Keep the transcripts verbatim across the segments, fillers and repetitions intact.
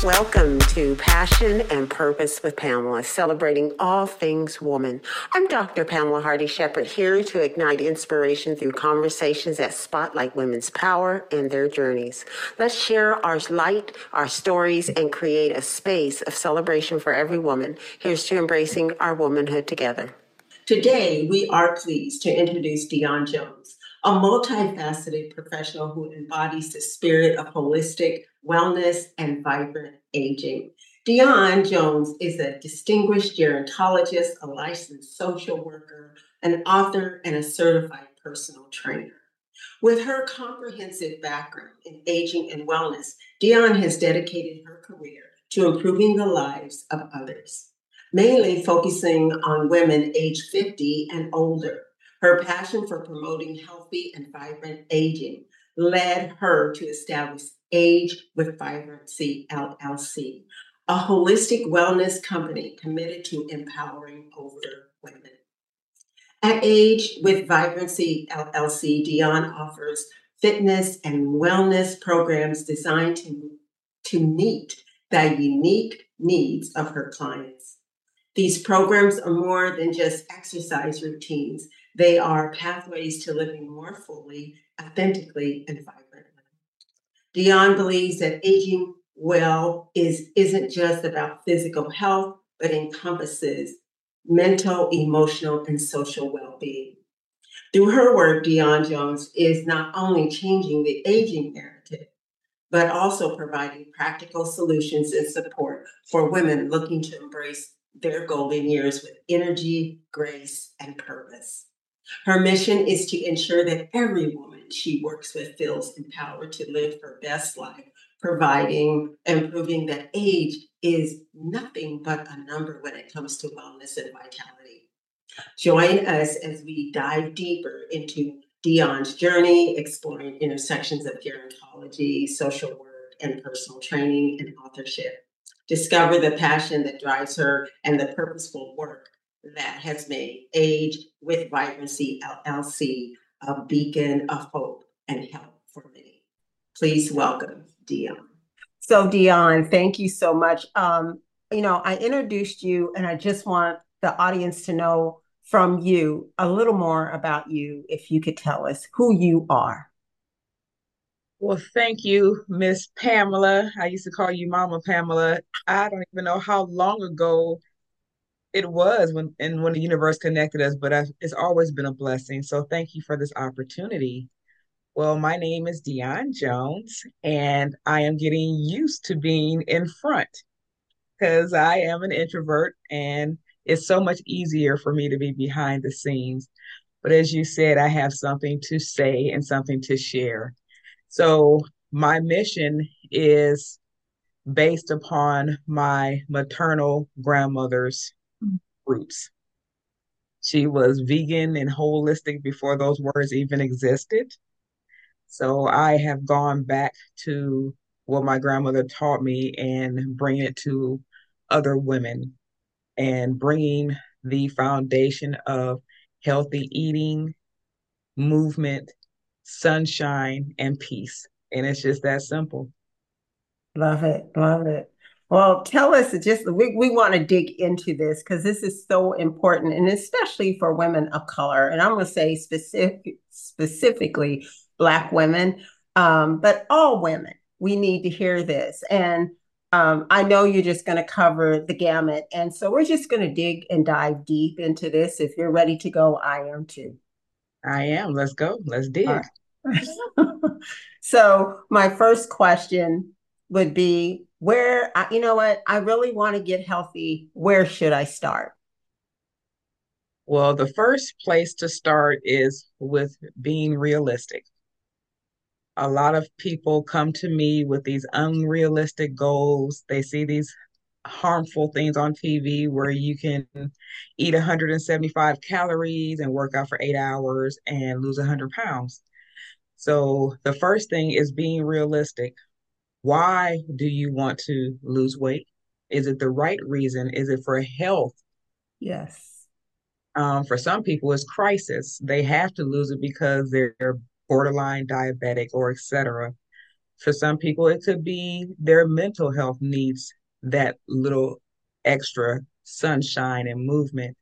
Welcome to Passion and Purpose with Pamela, celebrating all things woman. I'm Doctor Pamela Hardy Shepherd, here to ignite inspiration through conversations that spotlight women's power and their journeys. Let's share our light, our stories, and create a space of celebration for every woman. Here's to embracing our womanhood together. Today, we are pleased to introduce Deon Jones, a multifaceted professional who embodies the spirit of holistic wellness and vibrant aging. Deon Jones is a distinguished gerontologist, a licensed social worker, an author, and a certified personal trainer. With her comprehensive background in aging and wellness, Deon has dedicated her career to improving the lives of others, mainly focusing on women aged fifty and older. Her passion for promoting healthy and vibrant aging led her to establish Age with Vibrancy L L C, a holistic wellness company committed to empowering older women. At Age with Vibrancy L L C, Deon offers fitness and wellness programs designed to, to meet the unique needs of her clients. These programs are more than just exercise routines. They are pathways to living more fully, authentically, and vibrantly. Deon believes that aging well is, isn't just about physical health, but encompasses mental, emotional, and social well-being. Through her work, Deon Jones is not only changing the aging narrative, but also providing practical solutions and support for women looking to embrace their golden years with energy, grace, and purpose. Her mission is to ensure that every woman she works with feels empowered to live her best life, providing and proving that age is nothing but a number when it comes to wellness and vitality. Join us as we dive deeper into Deon's journey, exploring intersections of gerontology, social work, and personal training and authorship. Discover the passion that drives her and the purposeful work that has made Age with Vibrancy L L C a beacon of hope and help for many. Please welcome Deon. So Deon, thank you so much. Um, you know, I introduced you and I just want the audience to know from you a little more about you, if you could tell us who you are. Well, thank you, Miss Pamela. I used to call you Mama Pamela. I don't even know how long ago it was when and when the universe connected us, but I, it's always been a blessing. So thank you for this opportunity. Well, my name is Deon Jones, and I am getting used to being in front because I am an introvert, and it's so much easier for me to be behind the scenes. But as you said, I have something to say and something to share. So my mission is based upon my maternal grandmother's roots. She was vegan and holistic before those words even existed. So I have gone back to what my grandmother taught me and bring it to other women and bringing the foundation of healthy eating, movement, sunshine, and peace. And it's just that simple. Love it. Love it. Well, tell us just we, we want to dig into this because this is so important, and especially for women of color. And I'm going to say specific, specifically Black women, um, but all women. We need to hear this. And um, I know you're just going to cover the gamut. And so we're just going to dig and dive deep into this. If you're ready to go, I am too. I am. Let's go. Let's dig. Right. So my first question would be where, you know what, I really want to get healthy. Where should I start? Well, the first place to start is with being realistic. A lot of people come to me with these unrealistic goals. They see these harmful things on T V where you can eat one hundred seventy-five calories and work out for eight hours and lose one hundred pounds. So the first thing is being realistic. Why do you want to lose weight? Is it the right reason? Is it for health? Yes. Um, for some people, it's crisis. They have to lose it because they're borderline diabetic or et cetera. For some people, it could be their mental health needs that little extra sunshine and movement.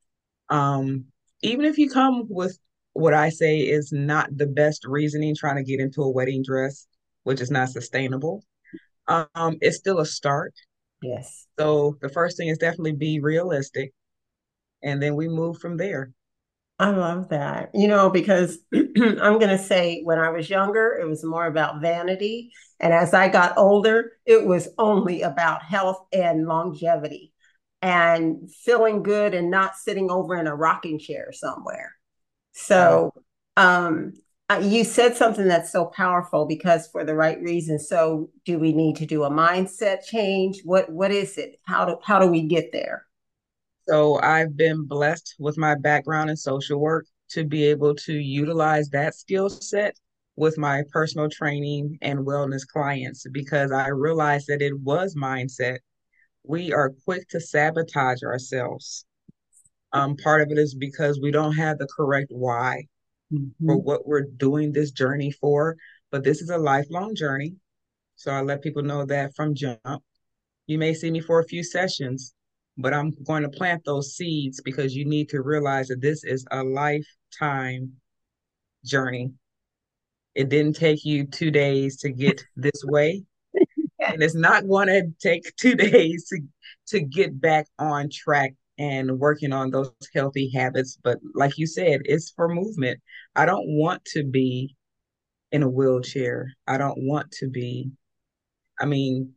Um, Even if you come with what I say is not the best reasoning, trying to get into a wedding dress, which is not sustainable, um, it's still a start. Yes. So the first thing is definitely be realistic, and then we move from there. I love that. You know, because I'm going to say when I was younger, it was more about vanity. And as I got older, it was only about health and longevity and feeling good and not sitting over in a rocking chair somewhere. Uh, So, um, uh, you said something that's so powerful because for the right reason. So, do we need to do a mindset change? What what is it? How do how do we get there? so I've been blessed with my background in social work to be able to utilize that skill set with my personal training and wellness clients because I realized that it was mindset. We are quick to sabotage ourselves. Um, part of it is because we don't have the correct why for Mhm. what we're doing this journey for. But this is a lifelong journey. So I let people know that from jump. You may see me for a few sessions, but I'm going to plant those seeds because you need to realize that this is a lifetime journey. It didn't take you two days to get this way, and it's not going to take two days to to get back on track and working on those healthy habits. But like you said, it's for movement. I don't want to be in a wheelchair. I don't want to be. I mean,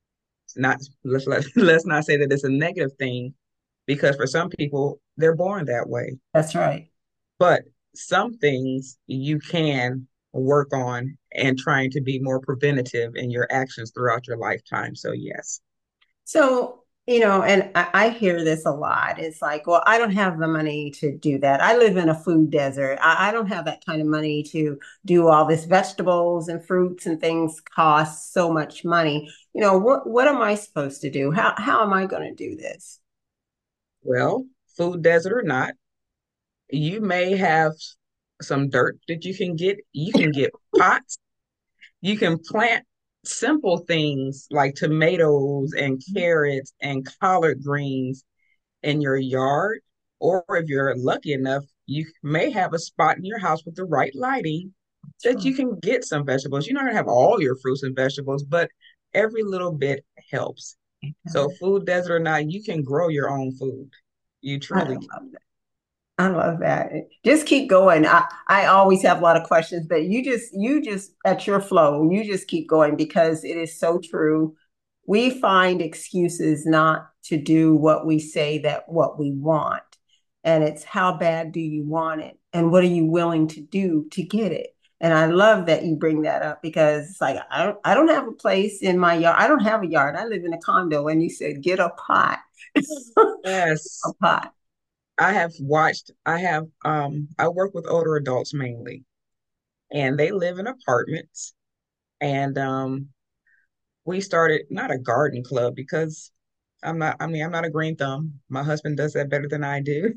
not let's let, let's not say that it's a negative thing because for some people they're born that way. That's right. But some things you can work on and trying to be more preventative in your actions throughout your lifetime. So yes. So, you know, and I, I hear this a lot. It's like, well, I don't have the money to do that. I live in a food desert. I, I don't have that kind of money to do all this vegetables and fruits and things cost so much money. You know, what what am I supposed to do? How how am I going to do this? Well, food desert or not, you may have some dirt that you can get. You can get pots. You can plant simple things like tomatoes and carrots and collard greens in your yard. Or if you're lucky enough, you may have a spot in your house with the right lighting that you can get some vegetables. You're not going to have all your fruits and vegetables, but every little bit helps. So, food desert or not, you can grow your own food. You I truly can. love that. I love that. Just keep going. I, I always have a lot of questions, but you just you just at your flow, you just keep going because it is so true. We find excuses not to do what we say that what we want. And it's how bad do you want it? And what are you willing to do to get it? And I love that you bring that up because it's like I don't I don't have a place in my yard. I don't have a yard. I live in a condo and you said get a pot. A Yes. pot. I have watched, I have, um, I work with older adults mainly, and they live in apartments. And um, we started not a garden club because I'm not, I mean, I'm not a green thumb. My husband does that better than I do,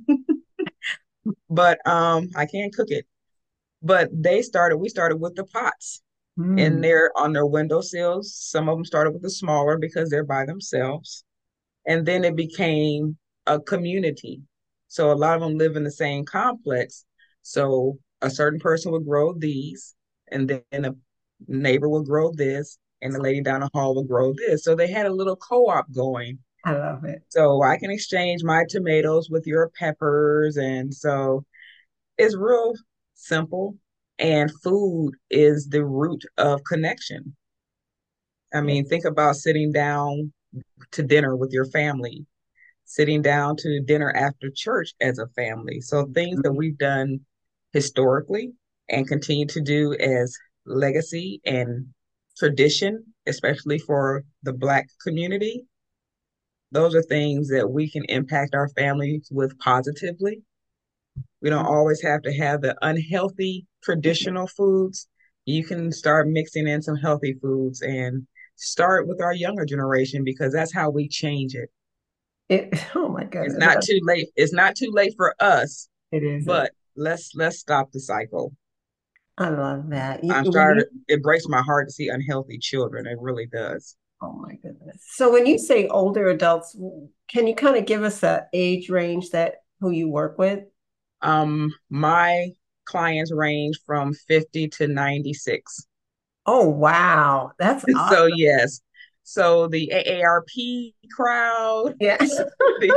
but um, I can cook it. But they started, we started with the pots in Mm, there on their windowsills. Some of them started with the smaller because they're by themselves. And then it became a community. So a lot of them live in the same complex. So a certain person would grow these, and then a neighbor would grow this, and the lady down the hall would grow this. So they had a little co-op going. I love it. So I can exchange my tomatoes with your peppers. And so it's real simple. And food is the root of connection. I Yeah. mean, think about sitting down to dinner with your family, sitting down to dinner after church as a family. So things that we've done historically and continue to do as legacy and tradition, especially for the Black community, those are things that we can impact our families with positively. We don't always have to have the unhealthy traditional foods. You can start mixing in some healthy foods and start with our younger generation because that's how we change it. It, oh my It's goodness. not too late. It's not too late for us, It isn't. but let's let's stop the cycle. I love that. You, I'm when starting you, to, it breaks my heart to see unhealthy children. It really does. oh my goodness. So when you say older adults, can you kind of give us a age range that who you work with? Um, my clients range from fifty to ninety-six. Oh, wow. That's So awesome. yes. So the A A R P crowd, Yeah. the,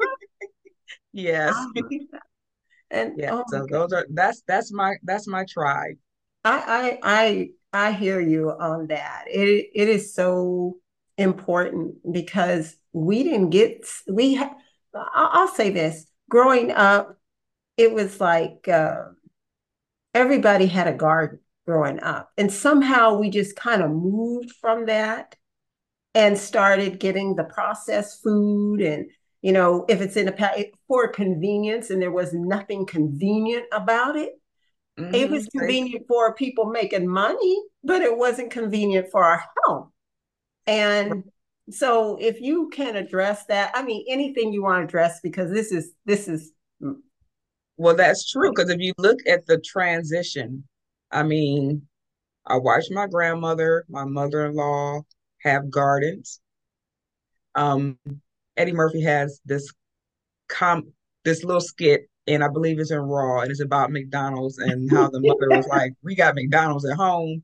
yes. And Yeah. oh my So those goodness. are that's that's my that's my tribe. I I I I hear you on that. It it is so important because we didn't get we ha, I'll I'll say this. Growing up, it was like uh, everybody had a garden growing up, and somehow we just kind of moved from that and started getting the processed food and you know if it's in a pack for convenience and there was nothing convenient about it. It Hmm. was convenient for people making money, but it wasn't convenient for our health. And so if you can address that, I mean anything you want to address because this is this is Well, that's true because if you look at the transition, I mean, I watched my grandmother, my mother-in-law have gardens. Um, Eddie Murphy has this com this little skit, and I believe it's in Raw, and it's about McDonald's and how the mother was like, "We got McDonald's at home."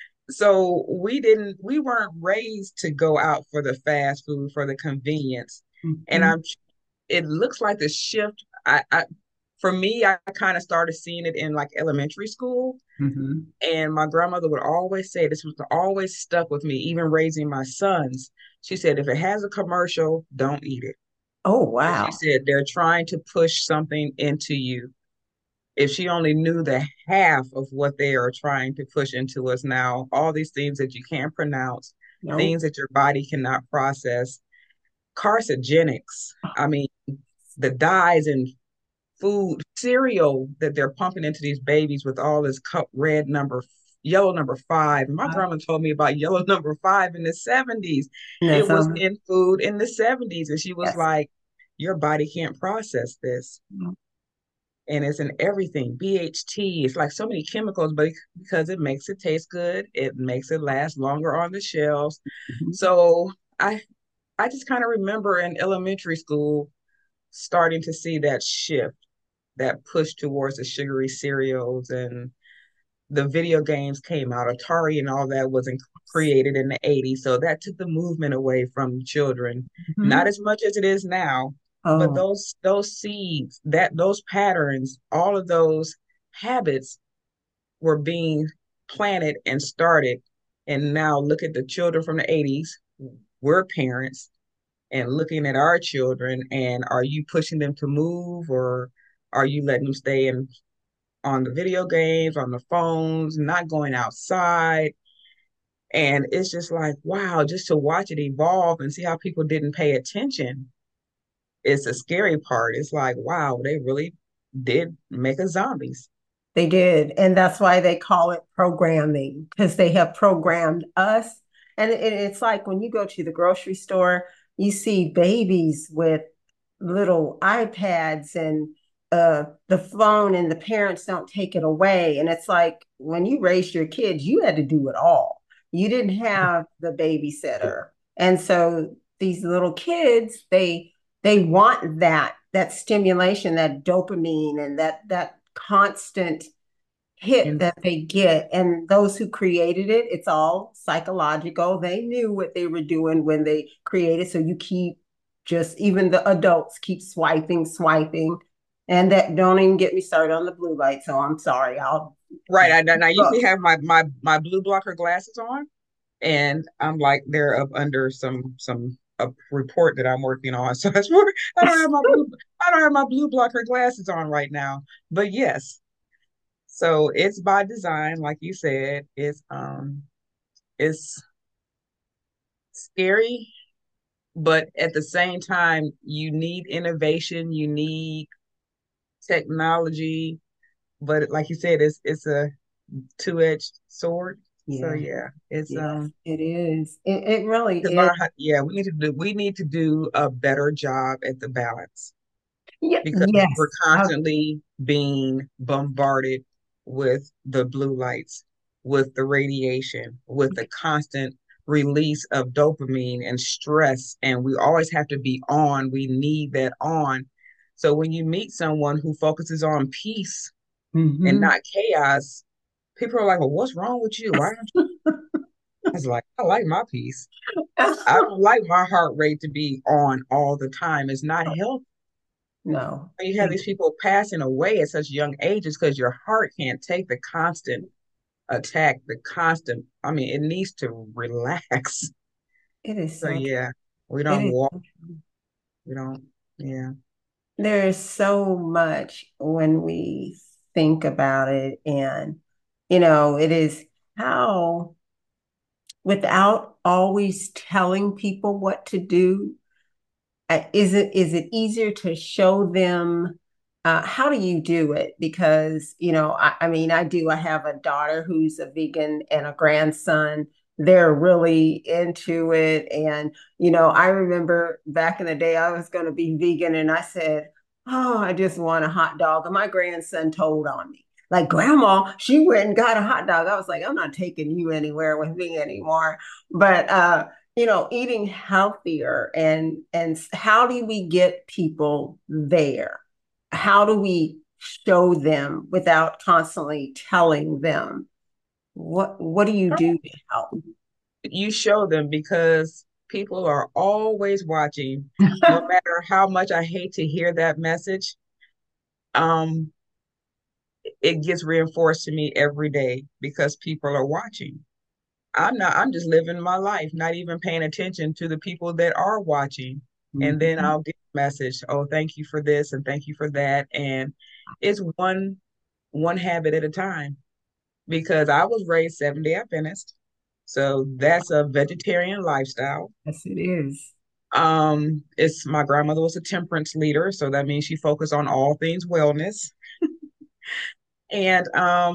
So we didn't, we weren't raised to go out for the fast food for the convenience. And Mhm. I'm, it looks like the shift. I, I for me, I kind of started seeing it in like elementary school. Mhm. And my grandmother would always say, this was always stuck with me, even raising my sons. She said, if it has a commercial, don't eat it. Oh Because she wow. said they're trying to push something into you. If she only knew the half of what they are trying to push into us now, all these things that you can't pronounce, No. things that your body cannot process, carcinogenics. I mean, the dyes in food, cereal that they're pumping into these babies with all this cup red number, yellow number five. My grandma told me about yellow number five in the seventies. It Yes, was um, in food in the seventies. And she was yes. like, your body can't process this. And it's in everything. B H T, it's like so many chemicals, but because it makes it taste good, it makes it last longer on the shelves. Mhm. So I I just kind of remember in elementary school starting to see that shift, that push towards the sugary cereals, and the video games came out. Atari and all that wasn't created in the eighties. So that took the movement away from children. Not Mhm. as much as it is now, but Oh, those those seeds, that those patterns, all of those habits were being planted and started. And now look at the children from the eighties. We're parents and looking at our children, and are you pushing them to move, or are you letting them stay in on the video games, on the phones, not going outside? And it's just like, wow, just to watch it evolve and see how people didn't pay attention. It's a scary part. It's like, wow, they really did make us zombies. they did. And that's why they call it programming because they have programmed us. And it, it's like when you go to the grocery store, you see babies with little iPads and uh, the phone, and the parents don't take it away. And it's like when you raised your kids, you had to do it all. You didn't have the babysitter. And so these little kids, they they want that that stimulation, that dopamine, and that that constant hit And that they get. And those who created it, it's all psychological. They knew what they were doing when they created. So you keep just, even the adults keep swiping, swiping. And that, don't even get me started on the blue light. So I'm sorry. I'll right, I, and I look. usually have my my my blue blocker glasses on, and I'm like they're up under some some a report that I'm working on. So that's why I don't have my blue I don't have my blue blocker glasses on right now. But yes, so it's by design, like you said. It's um it's scary, but at the same time, you need innovation, you need technology, but like you said, it's it's a two-edged sword. So Yeah. yeah, it's Yes, um it is. It, it really to is. learn how, yeah, we need to do we need to do a better job at the balance Yeah. because we're Yes. I, constantly being bombarded with the blue lights, with the radiation, with the constant release of dopamine and stress. And we always have to be on. We need that on. So when you meet someone who focuses on peace and Mm-hmm. not chaos, people are like, well, what's wrong with you? Why don't you? I was like, I like my peace. I don't like my heart rate to be on all the time. It's not healthy. No. You have these people passing away at such young ages because your heart can't take the constant attack, the constant. I mean, it needs to relax. It is So so true. yeah, we It don't is walk. so true. We don't. Yeah. There is so much when we think about it, and you know, it is how, without always telling people what to do, uh, is it is it easier to show them, uh, how do you do it? Because, you know, I, I mean, I do. I have a daughter who's a vegan and a grandson. They're really into it. And, you know, I remember back in the day, I was going to be vegan and I said, oh, I just want a hot dog. And my grandson told on me. Like, grandma, she went and got a hot dog. I was like, I'm not taking you anywhere with me anymore. But uh, you know, eating healthier, and and how do we get people there? How do we show them without constantly telling them? What what do you do to help? You show them because people are always watching, no matter how much I hate to hear that message. Um, it gets reinforced to me every day because people are watching. I'm not, I'm just living my life, not even paying attention to the people that are watching. And then Mhm. I'll get a message, oh, thank you for this and thank you for that. And it's one one habit at a time because I was raised seven day Adventist. So that's a vegetarian lifestyle. Yes, it is. Um, it's my grandmother was a temperance leader, so that means she focused on all things wellness. And um,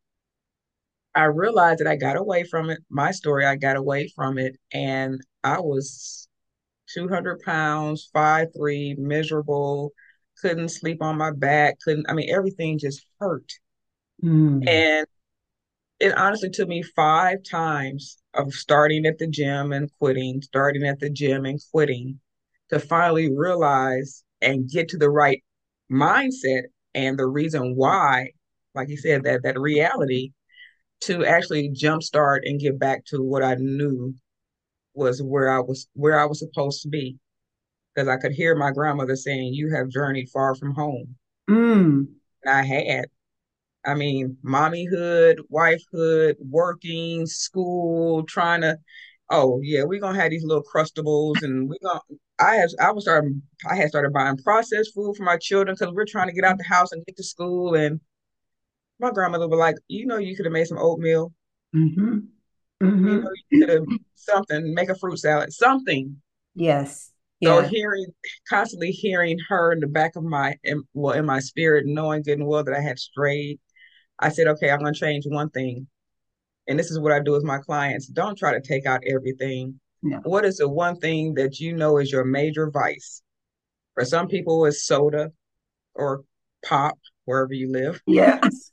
I realized that I got away from it. My story, I got away from it, and I was two hundred pounds, five three, miserable, couldn't sleep on my back, couldn't, I mean, everything just hurt. Mm. And it honestly took me five times of starting at the gym and quitting, starting at the gym and quitting to finally realize and get to the right mindset and the reason why, like you said, that that reality to actually jumpstart and get back to what I knew was where I was where I was supposed to be. Because I could hear my grandmother saying, "You have journeyed far from home." Mm. And I had. I mean, mommyhood, wifehood, working, school, trying to, oh yeah, we're gonna have these little crustables and we're gonna I have I was starting I had started buying processed food for my children because we're trying to get out the house and get to school. And my grandmother was like, you know, you could have made some oatmeal, Mm-hmm. you Mm-hmm. know, you could have something, make a fruit salad, something. Yes. So Yes. hearing constantly hearing her in the back of my in, well in my spirit, knowing good and well that I had strayed, I said, okay, I'm gonna change one thing. And this is what I do with my clients. Don't try to take out everything. No. What is the one thing that you know is your major vice? For some people, it's soda or pop, wherever you live. Yes.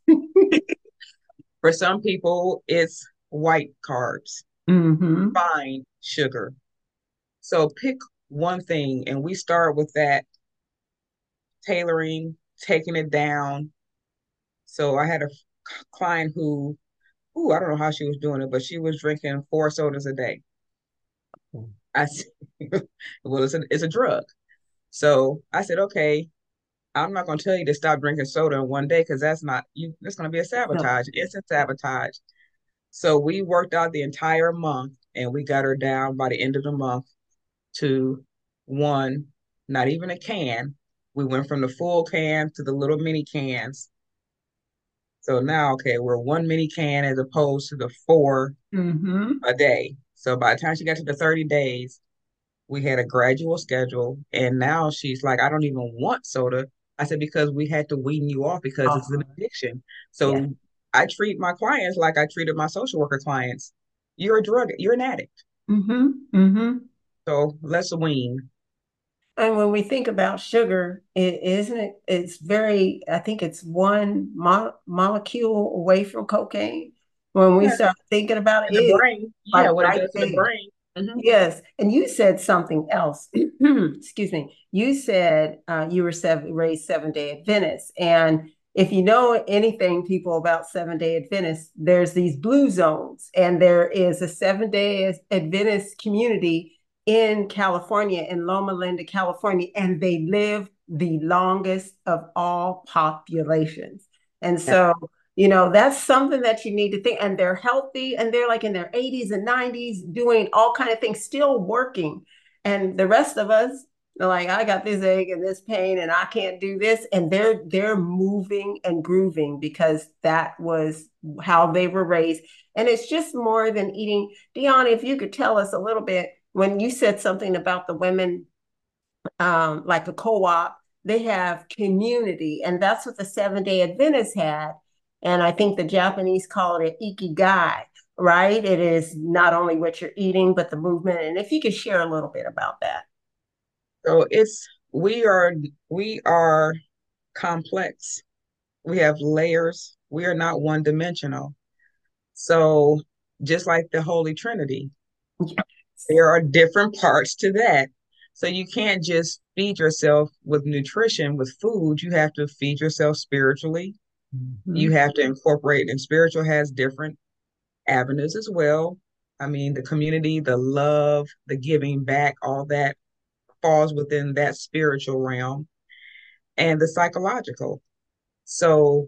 For some people, it's white carbs, Mm-hmm. fine sugar. So pick one thing, and we start with that tailoring, taking it down. So I had a client who, ooh, I don't know how she was doing it, but she was drinking four sodas a day. I said, well, it's a, it's a drug. So I said, okay, I'm not going to tell you to stop drinking soda in one day because that's not you. That's going to be a So, sabotage, instant sabotage. So we worked out the entire month and we got her down by the end of the month to one, not even a can. We went from the full can to the little mini cans. So now, okay, we're one mini can as opposed to the four mm-hmm. a day. So by the time she got to the thirty days, we had a gradual schedule. And now she's like, I don't even want soda. I said, because we had to wean you off because it's an Oh, addiction. yeah. So I treat my clients like I treated my social worker clients. You're a drug, you're an addict. Mm-hmm. Mm-hmm. So let's wean. And when we think about sugar, it isn't it, it's very, I think it's one mo molecule away from cocaine. When we Yeah, start thinking about it, in the it brain. Yeah, like what it right does to the there. brain. Hmm. Yes. And you said something else. Excuse me. You said uh, you were seven, raised seven day Adventist. And if you know anything, people, about seven day Adventists, there's these blue zones, and there is a seven day Adventist community in California, in Loma Linda, California, and they live the longest of all populations. And Yeah. so, you know, that's something that you need to think. And they're healthy, and they're like in their eighties and nineties doing all kind of things, still working. And the rest of us, they're like, I got this ache and this pain and I can't do this. And they're they're moving and grooving because that was how they were raised. And it's just more than eating. Deanna, if you could tell us a little bit, when you said something about the women, um, like a co-op, they have community, and that's what the Seven Day Adventists had. And I think the Japanese call it an ikigai, right? It is not only what you're eating, but the movement. And if you could share a little bit about that. So it's we are we are complex. We have layers. We are not one dimensional. So just like the Holy Trinity, Yes. there are different parts to that. So you can't just feed yourself with nutrition, with food. You have to feed yourself spiritually. You Mhm. have to incorporate, and spiritual has different avenues as well. I mean, the community, the love, the giving back, all that falls within that spiritual realm, and the psychological. So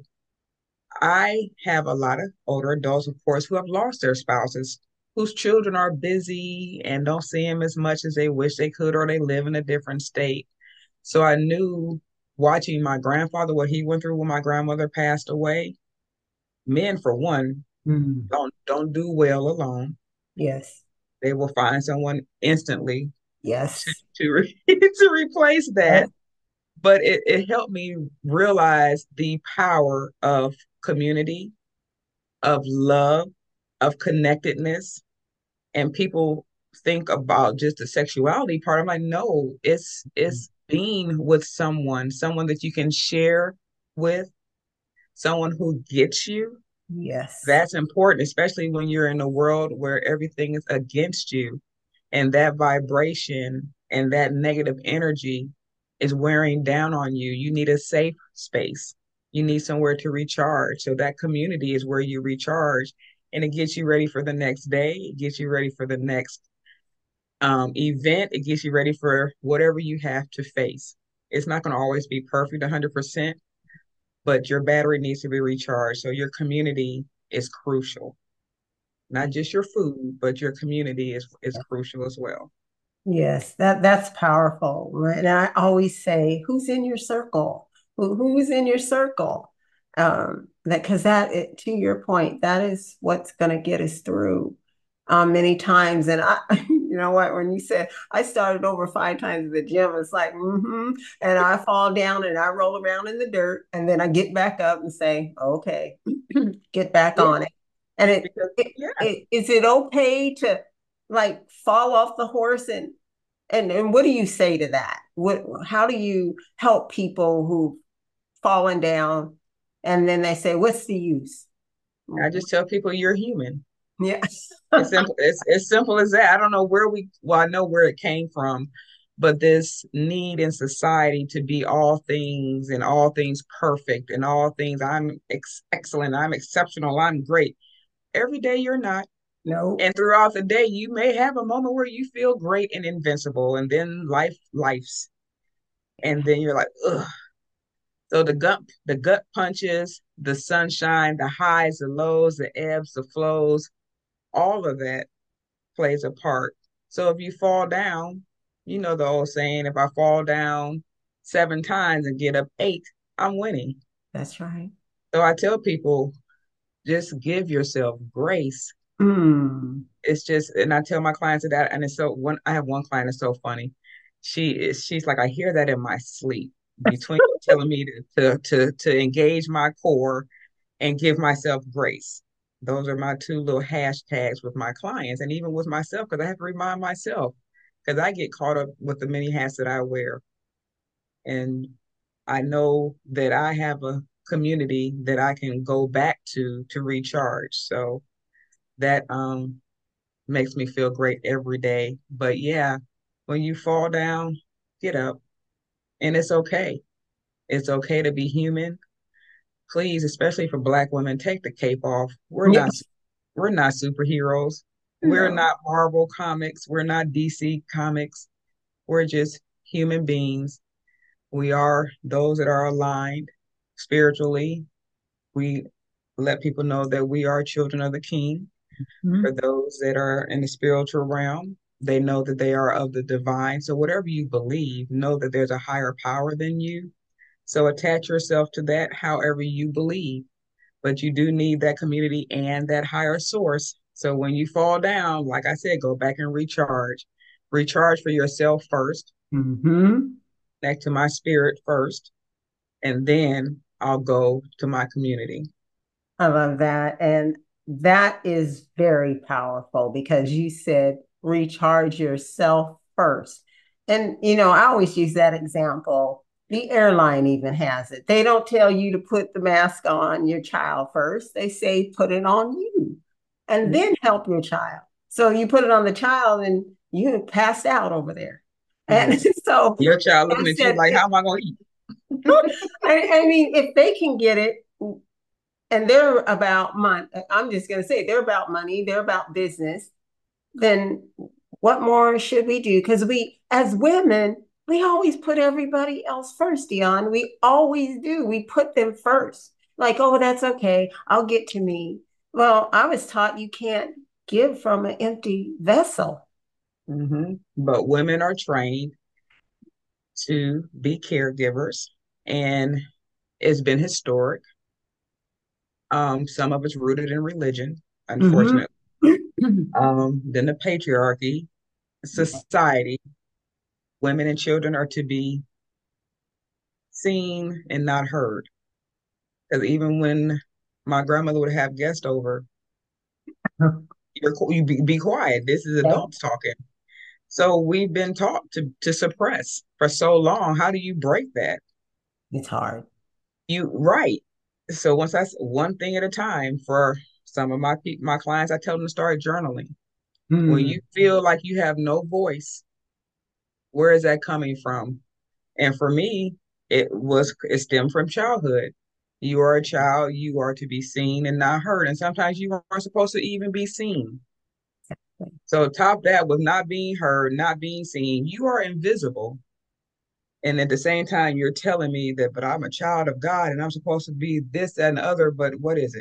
I have a lot of older adults, of course, who have lost their spouses, whose children are busy and don't see them as much as they wish they could, or they live in a different state. So I knew, watching my grandfather, what he went through when my grandmother passed away. Men, for one, Mm. don't don't do well alone. Yes. They will find someone instantly to Yes. to, re- to replace that. Yes. But it, it helped me realize the power of community, of love, of connectedness. And people think about just the sexuality part. I'm like, no, it's it's being with someone, someone that you can share with, someone who gets you. Yes. That's important, especially when you're in a world where everything is against you, and that vibration and that negative energy is wearing down on you. You need a safe space. You need somewhere to recharge. So that community is where you recharge, and it gets you ready for the next day. It gets you ready for the next um, event. It gets you ready for whatever you have to face. It's not going to always be perfect one hundred percent, but your battery needs to be recharged. So your community is crucial. Not just your food, but your community is is crucial as well. Yes, that that's powerful. Right? And I always say, who's in your circle? Who who's in your circle? Um, that because that it, to your point, that is what's going to get us through um, many times. And I, you know what, when you said I started over five times at the gym, it's like, mm-hmm. And I fall down and I roll around in the dirt, and then I get back up and say, okay, get back Yeah, on it. And it, because it, yeah, it is it okay to like fall off the horse and and and what do you say to that? What how do you help people who've fallen down and then they say, what's the use? I just tell people you're human. Yes. It's simple. It's as simple as that. I don't know where we. Well, I know where it came from, but this need in society to be all things and all things perfect and all things. I'm ex- excellent. I'm exceptional. I'm great. Every day you're not. No, And throughout the day, you may have a moment where you feel great and invincible, and then life lifes, and then you're like, ugh. So the gut, the gut punches, the sunshine, the highs, the lows, the ebbs, the flows, all of that plays a part. So if you fall down, you know the old saying, if I fall down seven times and get up eight, I'm winning. that's right. So I tell people, just give yourself grace. Mm. It's just, and I tell my clients that, and it's so one, I have one client that's so funny. She is, she's like, I hear that in my sleep between telling me to, to, to, to engage my core and give myself grace. Those are my two little hashtags with my clients and even with myself, because I have to remind myself, because I get caught up with the many hats that I wear. And I know that I have a community that I can go back to to recharge. So that um makes me feel great every day. But yeah, when you fall down, get up. And it's okay. It's okay to be human. Please, especially for Black women, take the cape off. We're not Yes. we're not superheroes. We're No. not Marvel comics. We're not D C comics. We're just human beings. We are those that are aligned spiritually. We let people know that we are children of the King. For Mhm. those that are in the spiritual realm, they know that they are of the divine. So, whatever you believe, know that there's a higher power than you. So, attach yourself to that however you believe. But you do need that community and that higher source. So, when you fall down, like I said, go back and recharge. Recharge for yourself first, Hmm. connect to my spirit first, and then I'll go to my community. I love that. And that is very powerful because you said recharge yourself first. And, you know, I always use that example. The airline even has it. They don't tell you to put the mask on your child first. They say put it on you and then help your child. So you put it on the child and you passed out over there. And Mhm. so Your child looking at you instead, like, how am I going to eat? I, I mean, if they can get it, and they're about money. I'm just going to say they're about money, they're about business. Then what more should we do? Because we, as women, we always put everybody else first, Dion. We always do. We put them first. Like, oh, that's okay. I'll get to me. Well, I was taught you can't give from an empty vessel. hmm But women are trained to be caregivers, and it's been historic. Um, some of it's rooted in religion, Mm-hmm. unfortunately. Um, then the patriarchy, society, women and children are to be seen and not heard. Because even when my grandmother would have guests over, you're, you be, be quiet. This is Yeah, adults talking. So we've been taught to to suppress for so long. How do you break that? it's hard. You right. So once I one thing at a time for some of my my clients, I tell them to start journaling. When Mm. you feel like you have no voice, where is that coming from? And for me, it was it stemmed from childhood. You are a child, you are to be seen and not heard. And sometimes you aren't supposed to even be seen. So top that with not being heard, not being seen, you are invisible. And at the same time, you're telling me that, but I'm a child of God and I'm supposed to be this, that, and the other, but what is it?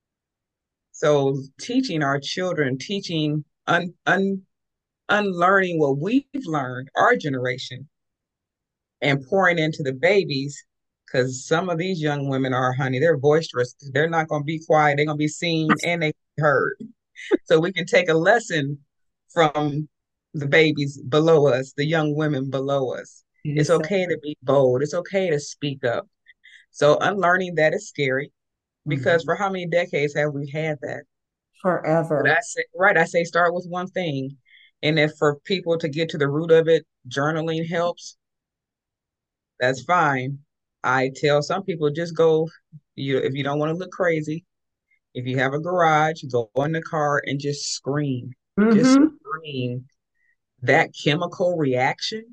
So teaching our children, teaching un, un, unlearning what we've learned, our generation, and pouring into the babies, because some of these young women are, honey, they're boisterous. They're not going to be quiet. They're going to be seen and they heard. So we can take a lesson from the babies below us, the young women below us. It It's is so okay to be bold. It's okay to speak up. So unlearning that is scary because mhm. for how many decades have we had that? But I Forever. say, right, I say start with one thing. And if for people to get to the root of it, journaling helps, that's fine. I tell some people just go, you if you don't want to look crazy, if you have a garage, go in the car and just scream. Just Hmm. scream. That chemical reaction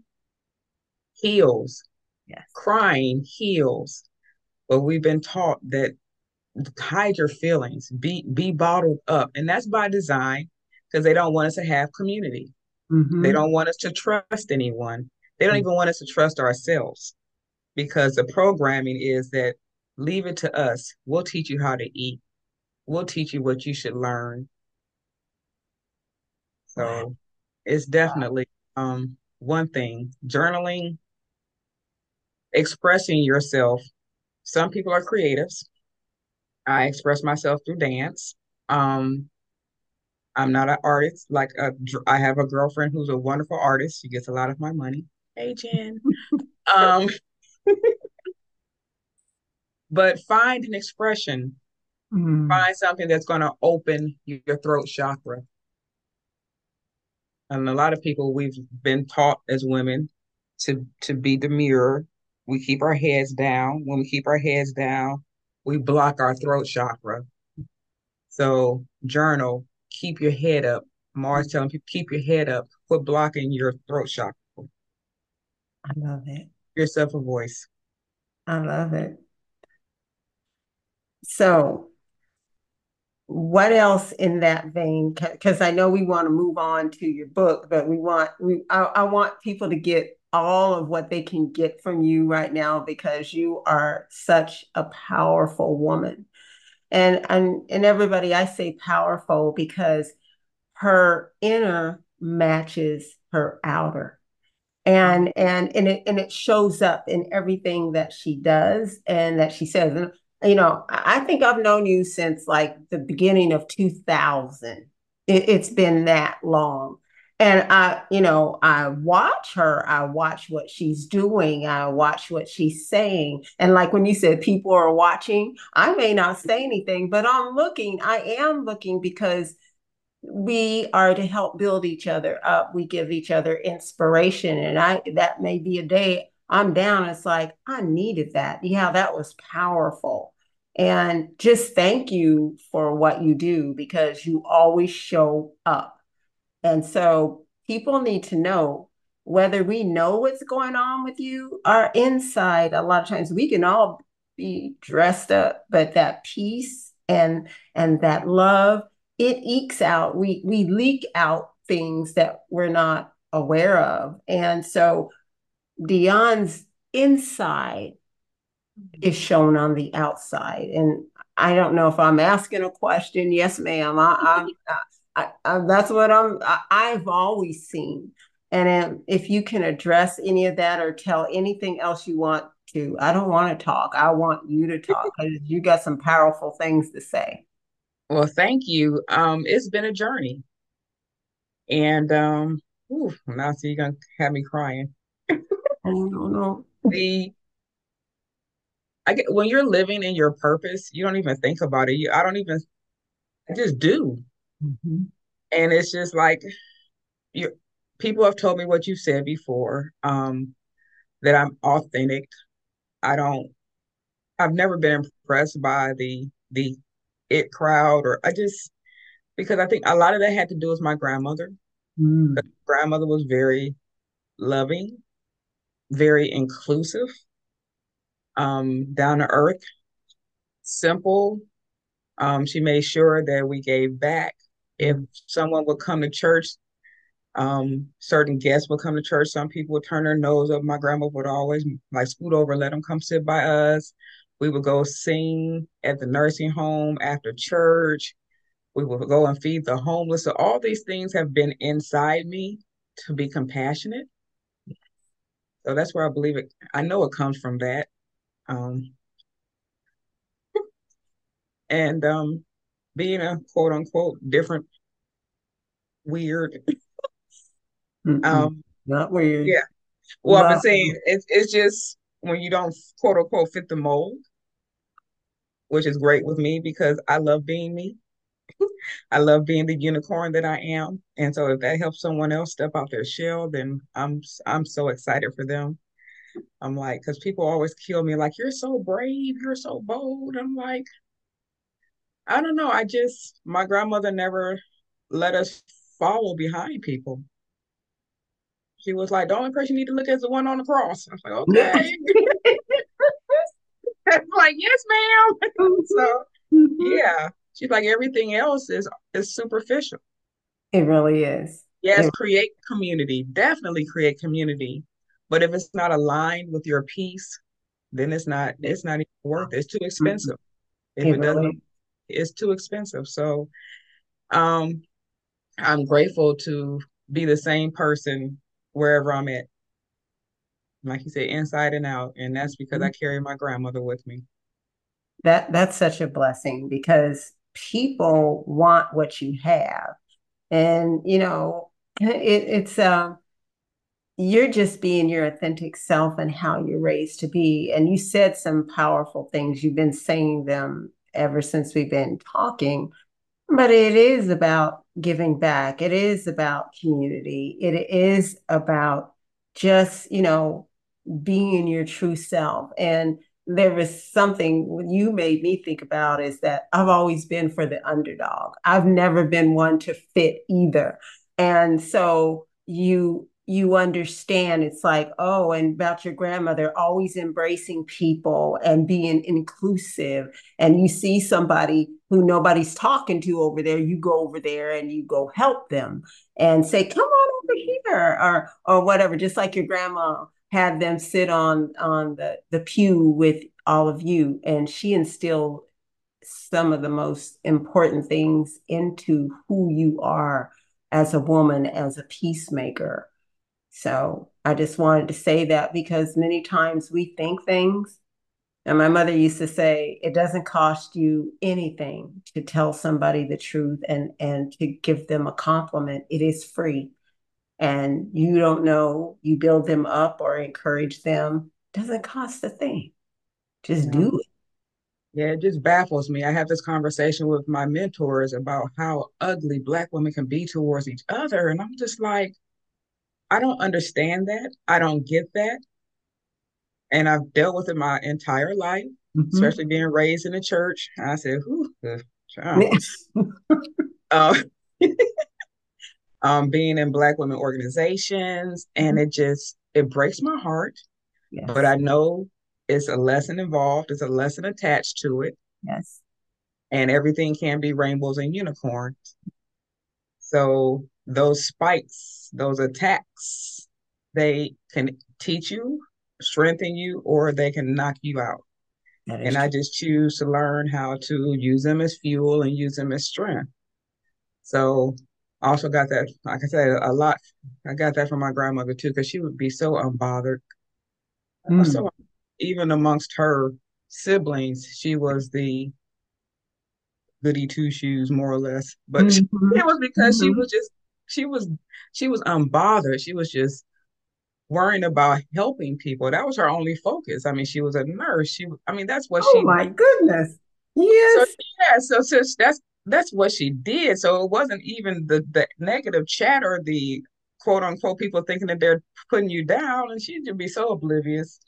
heals. Yes. Crying heals. But we've been taught that hide your feelings, be be bottled up. And that's by design because they don't want us to have community. They Hmm. don't want us to trust anyone. They don't even want us to trust ourselves because the programming is that leave it to us. We'll teach you how to eat. We'll teach you what you should learn. Wow. So it's definitely um, one thing. Journaling, expressing yourself. Some people are creatives. I express myself through dance. Um, I'm not an artist. Like a, I have a girlfriend who's a wonderful artist. She gets a lot of my money. Hey, Jen. Um, but find an expression. Mm. Find something that's going to open your throat chakra. And a lot of people, we've been taught as women to to be the mirror. We keep our heads down. When we keep our heads down, we block our throat chakra. So journal, keep your head up. Mars telling people keep your head up. Quit blocking your throat chakra. I love it. Give yourself a voice. I love it. So, what else in that vein? Because I know we want to move on to your book, but we want we I, I want people to get all of what they can get from you right now because you are such a powerful woman. And and and everybody, I say powerful because her inner matches her outer. And and and it and it shows up in everything that she does and that she says. And you know, I think I've known you since like the beginning of two thousand. It, it's been that long. And I, you know, I watch her, I watch what she's doing, I watch what she's saying. And like when you said people are watching, I may not say anything, but I'm looking, I am looking because we are to help build each other up. We give each other inspiration. And I that may be a day I'm down. It's like, I needed that. Yeah, that was powerful. And just thank you for what you do because you always show up. And so people need to know whether we know what's going on with you or inside. A lot of times we can all be dressed up, but that peace and and that love, it ekes out. We we leak out things that we're not aware of. And so Dion's inside is shown on the outside. And I don't know if I'm asking a question. Yes, ma'am. I, I'm, I, I, that's what I'm, I, I've always seen. And um, if you can address any of that or tell anything else you want to, I don't want to talk. I want you to talk because you got some powerful things to say. Well, thank you. Um, it's been a journey. And um, ooh, now see you're gonna have me crying. I don't know. The I get when you're living in your purpose, you don't even think about it. You, I don't even I just do. Mhm. And it's just like you people have told me what you said before, um, that I'm authentic. I don't I've never been impressed by the the it crowd or I just because I think a lot of that had to do with my grandmother. Mm. Grandmother was very loving, very inclusive, um, down to earth, simple. Um, she made sure that we gave back. If someone would come to church, um, certain guests would come to church. Some people would turn their nose up. My grandma would always like scoot over, let them come sit by us. We would go sing at the nursing home after church. We would go and feed the homeless. So all these things have been inside me to be compassionate. So that's where I believe it. I know it comes from that. Um, and um, being a quote unquote different, weird. Mm-mm. Um, Not weird. yeah. Well, I've been Love. saying it's it's just when you don't quote unquote fit the mold, which is great with me because I love being me. I love being the unicorn that I am. And so if that helps someone else step out their shell, then I'm I'm so excited for them. I'm like, because people always kill me, like, you're so brave, you're so bold. I'm like, I don't know. I just, my grandmother never let us follow behind people. She was like, the only person you need to look at is the one on the cross. I was like, okay. I'm like, yes, ma'am. So yeah. She's like, everything else is is superficial. It really is. Yes, It, create community. Definitely create community. But if it's not aligned with your peace, then it's not it's not even worth it. It's too expensive. If it it doesn't, really. it's too expensive. So um I'm grateful to be the same person wherever I'm at. Like you said, inside and out. And that's because I carry my grandmother with me. That that's such a blessing because people want what you have. And you know, it, it's um you're just being your authentic self and how you're raised to be. And you said some powerful things. You've been saying them ever since we've been talking. But it is about giving back. It is about community. It is about just, you know, being your true self. And there was something you made me think about is that I've always been for the underdog. I've never been one to fit either. And so you you understand it's like, oh, and about your grandmother always embracing people and being inclusive. And you see somebody who nobody's talking to over there, you go over there and you go help them and say, come on over here, or or whatever, just like your grandma had them sit on on the, the pew with all of you. And she instilled some of the most important things into who you are as a woman, as a peacemaker. So I just wanted to say that because many times we think things, and my mother used to say, it doesn't cost you anything to tell somebody the truth and, and to give them a compliment. It is free. And you don't know, you build them up or encourage them. It doesn't cost a thing. Just Yeah. do it. Yeah, it just baffles me. I have this conversation with my mentors about how ugly Black women can be towards each other. And I'm just like, I don't understand that. I don't get that. And I've dealt with it my entire life, Mhm. especially being raised in the church. I said, whew, uh, child. Uh, um, being in Black women organizations, and it just it breaks my heart. But Yes, I know it's a lesson involved, it's a lesson attached to it, yes. and everything can be rainbows and unicorns. So those spikes, those attacks, they can teach you, strengthen you, or they can knock you out. That And is I true. just choose to learn how to use them as fuel and use them as strength. So I also got that, like I said, a lot. I got that from my grandmother too, because she would be so unbothered. Uh, Mm. So even amongst her siblings, she was the goody two shoes, more or less. But she, Mhm. it was because she Mhm. was just she was she was unbothered. She was just worrying about helping people. That was her only focus. I mean, she was a nurse. She, I mean, that's what Oh she my did. goodness. So Yes. yeah, so since that's that's what she did. So it wasn't even the the negative chatter, the quote unquote people thinking that they're putting you down, and she'd just be so oblivious.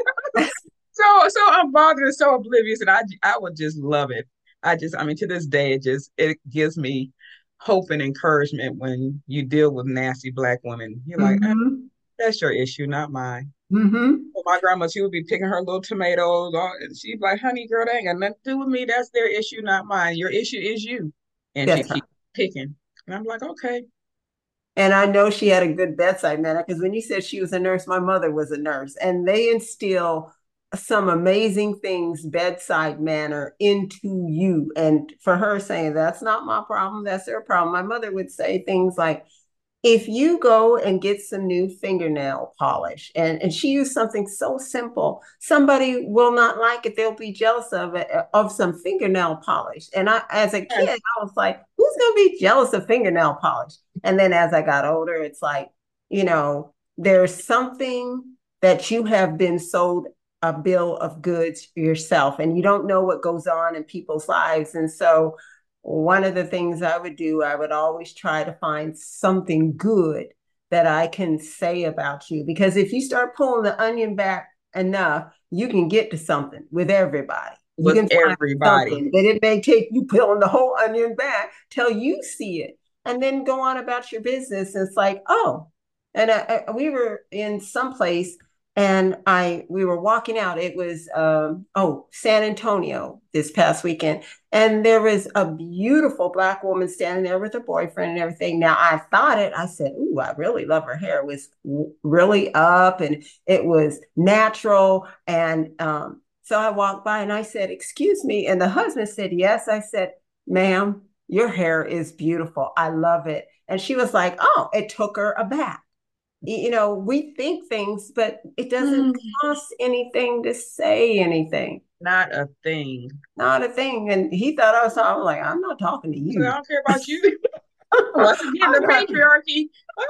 So so unbothered and so oblivious, and I I would just love it. I just I mean to this day it just it gives me hope and encouragement when you deal with nasty Black women. You're like, eh, Mm-hmm. that's your issue, not mine. Mm-hmm. Well, my grandma, she would be picking her little tomatoes, all, and she'd be like, honey, girl, that ain't got nothing to do with me. That's their issue, not mine. Your issue is you. And she That's right. keep picking. And I'm like, okay. And I know she had a good bedside manner because when you said she was a nurse, my mother was a nurse, and they instill some amazing things, bedside manner, into you. And for her saying, that's not my problem, that's their problem. My mother would say things like, if you go and get some new fingernail polish, and, and she used something so simple, somebody will not like it. They'll be jealous of it, of some fingernail polish. And I, as a kid, Yes. I was like, who's going to be jealous of fingernail polish? And then as I got older, it's like, you know, there's something that you have been sold a bill of goods yourself, and you don't know what goes on in people's lives. And so one of the things I would do, I would always try to find something good that I can say about you. Because if you start pulling the onion back enough, you can get to something with everybody. You With can find everybody. something, but it may take you peeling the whole onion back till you see it and then go on about your business. It's like, oh, and I, I, we were in some place and I we were walking out. It was um, oh San Antonio this past weekend, and there was a beautiful black woman standing there with her boyfriend and everything. Now I thought it. I said, "Ooh, I really love her hair. It was really up and it was natural." And um, so I walked by and I said, "Excuse me." And the husband said, "Yes." I said, "Ma'am, your hair is beautiful. I love it." And she was like, "Oh," it took her aback. You know, we think things, but it doesn't Mm, cost anything to say anything. not a thing. Not a thing. And he thought I was talking, I'm like, I'm not talking to So I you. don't care about you. Once again, I'm the not. patriarchy.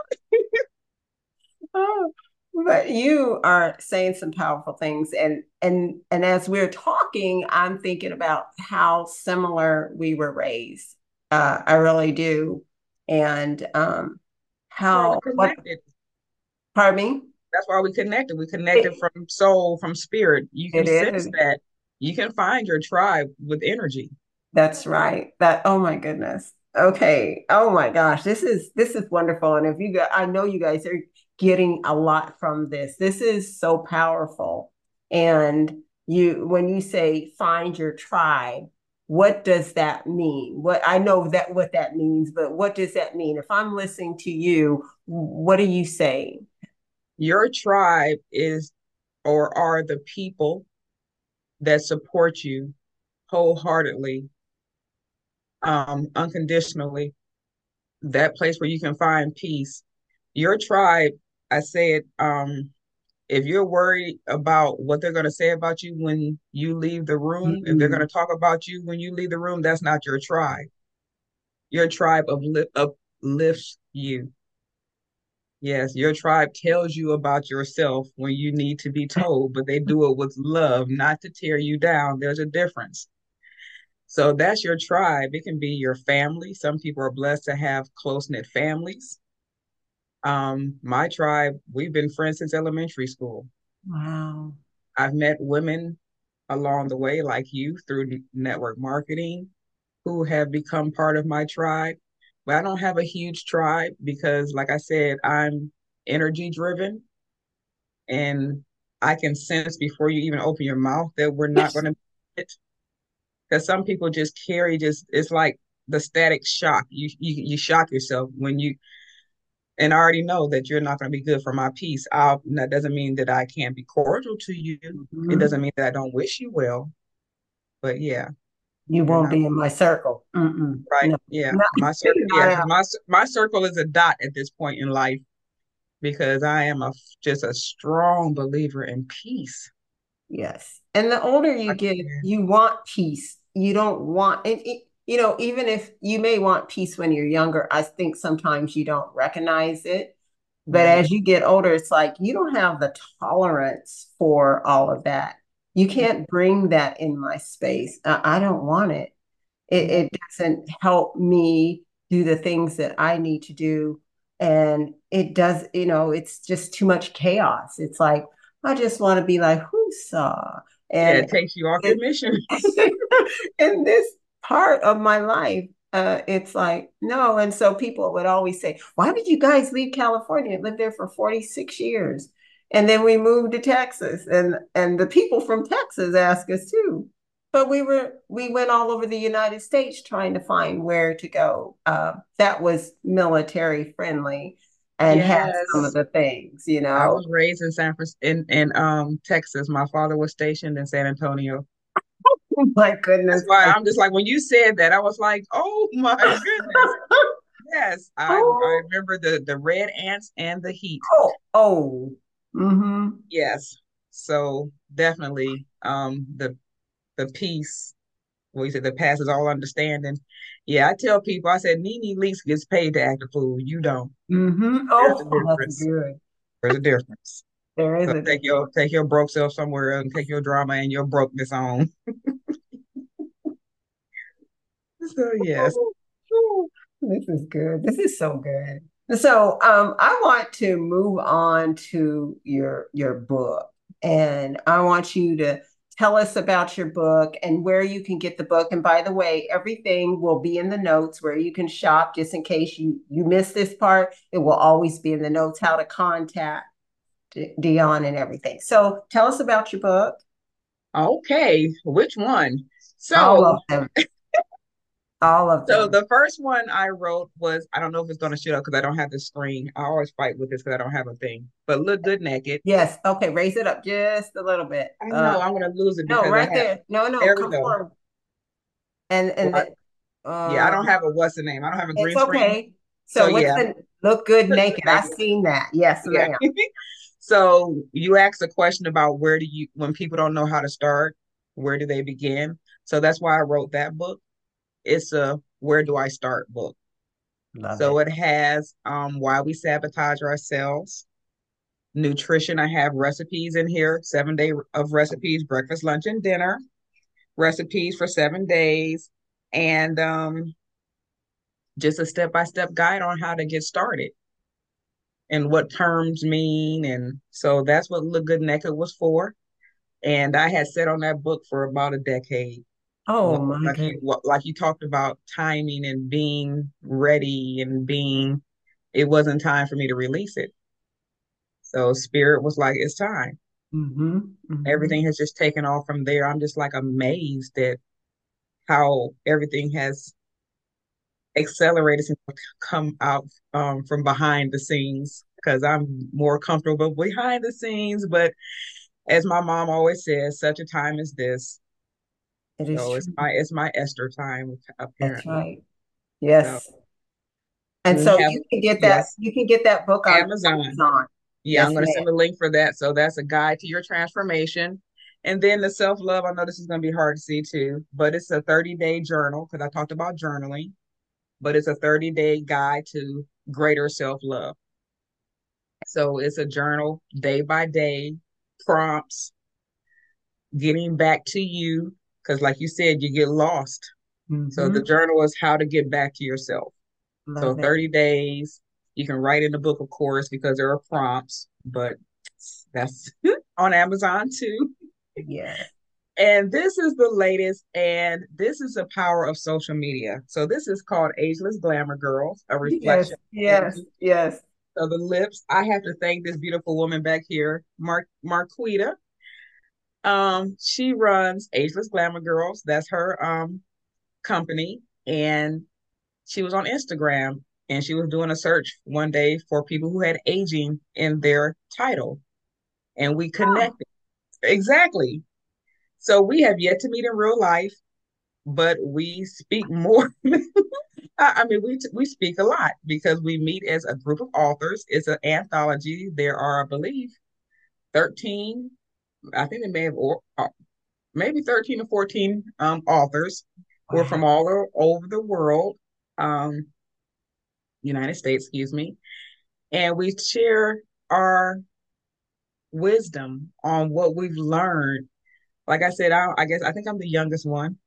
Oh, but you are saying some powerful things. And and and as we're talking, I'm thinking about how similar we were raised. Uh, I really do. And um, That's why we how, what, connected. pardon me? That's why we connected. We connected It, from soul, from spirit. You can it sense is. that. You can find your tribe with energy. That's right. That, oh my goodness. Okay. Oh my gosh. This is this is wonderful. And if you got, I know you guys are getting a lot from this. This is so powerful. And you when you say find your tribe, what does that mean? What I know that what that means, but what does that mean? If I'm listening to you, what are you saying? Your tribe is or are the people that support you wholeheartedly, um, unconditionally, that place where you can find peace. Your tribe, I said, um, if you're worried about what they're going to say about you when you leave the room, if they're going Mm-hmm. to talk about you when you leave the room, that's not your tribe. Your tribe uplift, uplifts you. Yes, your tribe tells you about yourself when you need to be told, but they do it with love, not to tear you down. There's a difference. So that's your tribe. It can be your family. Some people are blessed to have close-knit families. Um, my tribe, we've been friends since elementary school. Wow. I've met women along the way, like you, through network marketing, who have become part of my tribe. But I don't have a huge tribe because, like I said, I'm energy driven and I can sense before you even open your mouth that we're not going to it. Because some people just carry just it's like the static shock. You you you shock yourself when you and I already know that you're not going to be good for my peace. I'll, that doesn't mean that I can't be cordial to you. It Mm-hmm. doesn't mean that I don't wish you well. But yeah, You you're won't not be in my circle. Mm-mm. right. No, Yeah, not, my circle. Yeah, not because at my my circle is a dot at this point in life because I am a just a strong believer in peace. Yes. And the older you Like, get, yeah. you want peace. You don't want, and it, you know, even if you may want peace when you're younger, I think sometimes you don't recognize it. But Right. as you get older, it's like you don't have the tolerance for all of that. You can't bring that in my space. I, I don't want it. It, Yeah. it doesn't help me do the things that I need to do. And it does, you know, it's just too much chaos. It's like, I just want to be like, who's saw? Yeah, And it takes you off your it, mission. in this part of my life, uh, it's like, no. And so people would always say, why did you guys leave California? Lived there for forty-six years. And then we moved to Texas. And and the people from Texas ask us too. But we were we went all over the United States trying to find where to go. Uh, that was military friendly and had some of Yes. the things, you I know. was raised in San Francisco in, in um Texas. My father was stationed in San Antonio. Oh my That's goodness. why I, I'm just like when you said that, I was like, oh my goodness. Yes. I I oh, remember the the red ants and the heat. oh, oh. Mm-hmm. Yes. So definitely um the the peace, well, you said the passes all understanding. Yeah, I tell people, I said Nene Leaks gets paid to act a fool. You don't. Mm-hmm. There's a Oh, that's difference. good. There's a difference. There is So a take difference. your take your broke self somewhere else and take your drama and your brokenness on. So yes. This is good. This is so good. So, um, I want to move on to your your book, and I want you to tell us about your book and where you can get the book. And by the way, everything will be in the notes where you can shop just in case you you miss this part. It will always be in the notes how to contact Dion and everything. So, tell us about your book. Okay, which one? All So of them. All of so them. the first one I wrote was I don't know if it's gonna show up because I don't have the screen. I always fight with this because I don't have a thing. But Look Good Naked. Yes. Okay. Raise it up just a little bit. I Uh, know I'm gonna lose it no, because I right have there. No, no, there we come go. forward. And and What? the, Yeah, I uh, don't have a what's the name. I don't have a it's green screen. okay. So So what's yeah, the look good Look Good naked? I Naked. seen that. Yes, Yeah. ma'am. So you asked a question about where do you when people don't know how to start, where do they begin? So that's why I wrote that book. It's a where do I start book. Love So it. it has um why we sabotage ourselves, nutrition. I have recipes in here, seven day of recipes, breakfast, lunch, and dinner, recipes for seven days. And um just a step-by-step guide on how to get started and what terms mean. And so that's what Look Good Naked was for. And I had sat on that book for about a decade. Oh Well, my like you goodness. like you talked about timing and being ready and being, it wasn't time for me to release it. So Spirit was like, it's time. Mm-hmm. Mm-hmm. Everything has just taken off from there. I'm just like amazed at how everything has accelerated since I've come out um, from behind the scenes because I'm more comfortable behind the scenes. But as my mom always says, such a time as this. It is So it's true. my it's my Esther time That's apparently. right. So Yes. And we so have you can get that yes, you can get that book on Amazon. Amazon. Yeah, I'm Yes, going to ma'am. send a link for that. So that's a guide to your transformation. And then the self love, I know this is going to be hard to see too, but it's a thirty day journal because I talked about journaling, but it's a thirty day guide to greater self love. So it's a journal day by day, prompts, getting back to you. Because, like you said, you get lost. So the Mm-hmm. journal is how to get back to yourself. So Love it. thirty days, you can write in the book, of course, because there are prompts, but that's on Amazon too. Yes. And this is the latest, and this is the power of social media. So this is called Ageless Glamour Girls, a Yes. reflection of Yes. the, Yes. of the lips. I have to thank this beautiful woman back here, Mark Marquita. Um, she runs Ageless Glamour Girls. That's her um company, and she was on Instagram and she was doing a search one day for people who had aging in their title, and we Oh, connected. Exactly. So we have yet to meet in real life, but we speak more. I mean, we we speak a lot because we meet as a group of authors. It's an anthology. There are, I believe, thirteen. I think they may have, or uh, maybe thirteen or fourteen um, authors who are wow. from all over the world, um, United States, excuse me, and we share our wisdom on what we've learned. Like I said, I, I guess I think I'm the youngest one,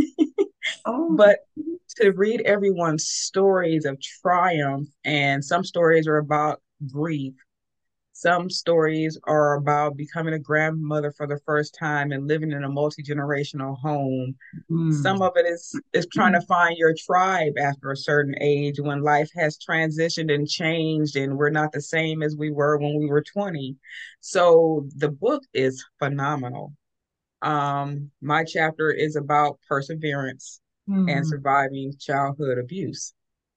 Oh, but to read everyone's stories of triumph, and some stories are about grief. Some stories are about becoming a grandmother for the first time and living in a multi-generational home. Some mm. of it is is trying to find your tribe after a certain age when life has transitioned and changed and we're not the same as we were when we were twenty. So the book is phenomenal. Um, my chapter is about perseverance and Mm. surviving childhood abuse.